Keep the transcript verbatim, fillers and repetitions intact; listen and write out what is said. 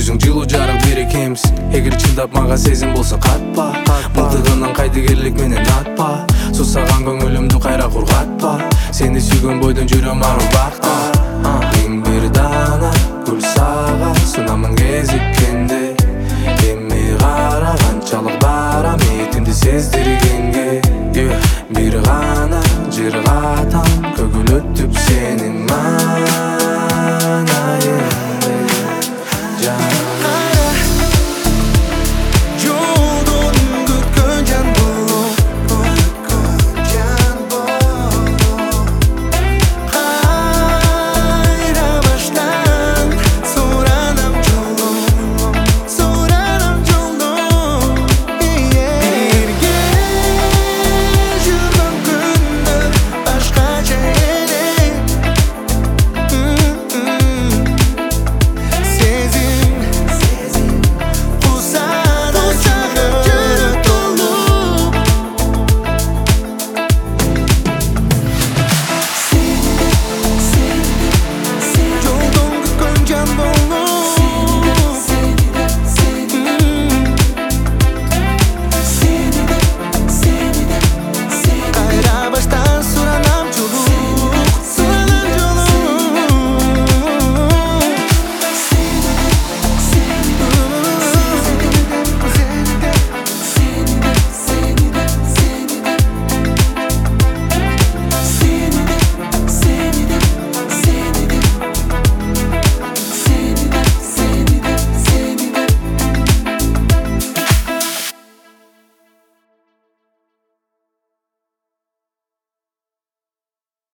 өзүң жылуу жарык бере экенбиз. Эгер чындап мага сезим болсо катпа, мылтыгынан кайдыгерлик менен атпа. Сусаган көңүлүмдү кайра кургатпа, сени сүйгөн бойдон жүрөм ару бакта. Миң бир даана гүл сага сунамын кезиккенде, эми кара канчалык барам этимди сездиргенге. Бир гана жыр катам көгүлөтүп сенин ма